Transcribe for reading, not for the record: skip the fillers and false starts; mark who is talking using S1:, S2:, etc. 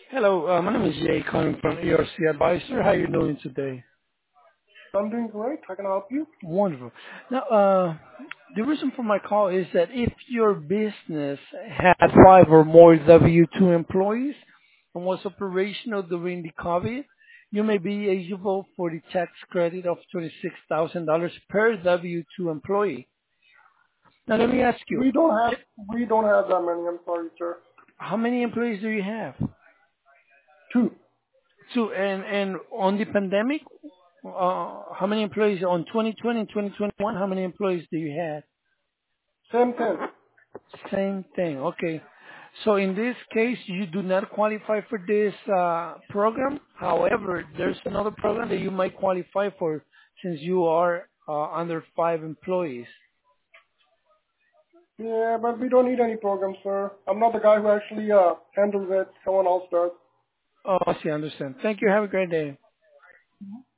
S1: Hello, my name is Jay calling from ERC Advisor. How are you doing today?
S2: I'm doing great. How can I help you?
S1: Wonderful. Now, the reason for my call is that if your business had five or more W-2 employees and was operational during the COVID, you may be eligible for the tax credit of $26,000 per W-2 employee. Now, let me ask you,
S2: We don't have that many. I'm sorry, sir.
S1: how many employees do you have?
S2: Two.
S1: Two. And on the pandemic, how many employees on 2020 and 2021? How many employees do you have?
S2: Same thing.
S1: Same thing. Okay. So in this case, you do not qualify for this program. However, there's another program that you might qualify for since you are under five employees.
S2: Yeah, but we don't need any programs, sir. I'm not the guy who actually handles it. Someone else does.
S1: Oh, I see. I understand. Thank you. Have a great day.